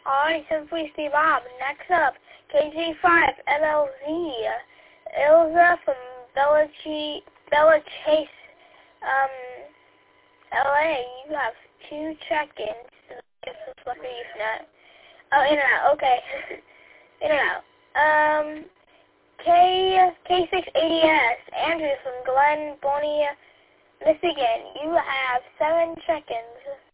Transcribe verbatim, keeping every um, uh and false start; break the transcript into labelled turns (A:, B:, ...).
A: Alright, Simply Steve Bob. Next up, K J five M L Z. Ilza from Bella, Ch- Bella Chase, um, L A. You have two check-ins. Guess it's lucky you've not. Oh, in and out. Okay. In and out. Um, K K six eighty S. Andrew from Glen Bonnie, Michigan. You have seven check-ins.